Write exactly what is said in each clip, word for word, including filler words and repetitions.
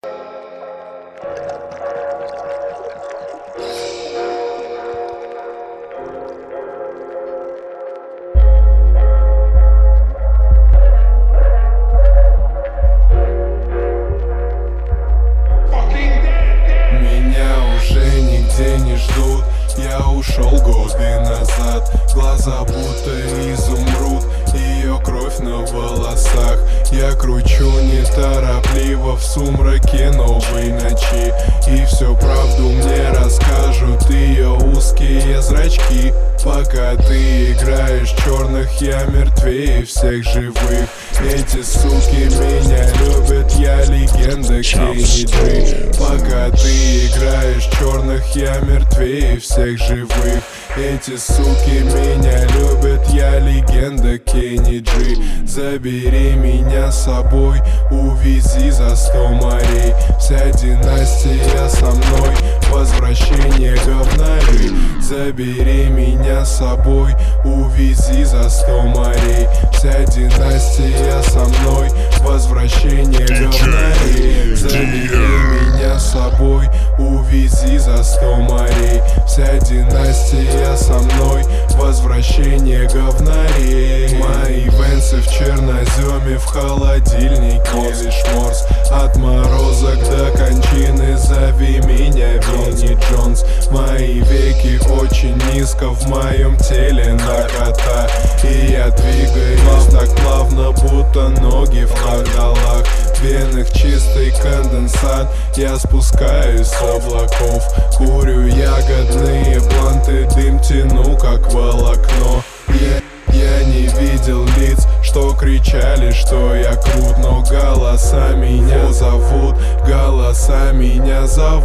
Не ждут, я ушел годы назад. Глаза будто изумруд, ее кровь на волосах. Я кручу неторопливо в сумраке новой ночи, и всю правду мне расскажут ее узкие зрачки. Пока ты играешь черных, я мертвее всех живых. Эти суки меня любят, я легенда Кенни-Джи. Пока ты играешь черных, я мертвее всех живых. Эти суки меня любят, я легенда Кенни-Джи. Забери меня с собой, увези за сто морей. Вся династия со мной, возвращение говнарей. Забери меня с собой, увези за сто морей. Вся династия со мной, возвращение говнарей. Забери меня с собой, увези за сто морей. Вся династия со мной, возвращение говнарей. Мои венсы в черноземе, в холодильнике лишь морс. От морозок до кончины зови меня Винни Джонс. Мои веки очень низко в моем теле на кота, и я двигаюсь так плавно, будто ноги в кандалах. В венах чистый конденсат, я спускаюсь с облаков. Курю ягодные бланты, дым тяну как волокно. Я, я не видел лиц, что кричали, что я крут, но голоса меня зовут, голоса меня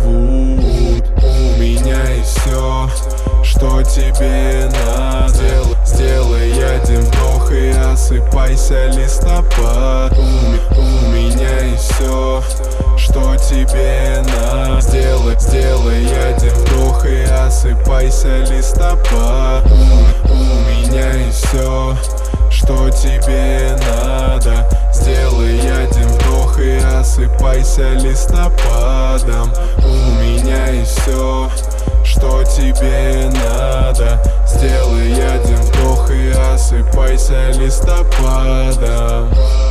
зовут. У меня и все, что тебе надо. Сделай один вдох и осыпайся, листопад. У, у меня и все, что тебе надо. Сделай, сделай один вдох и осыпайся, листопад. У, у меня и все, что тебе надо. Сделай один вдох и осыпайся листопадом. У меня и все, что тебе надо. Сделай один вдох и осыпайся листопадом.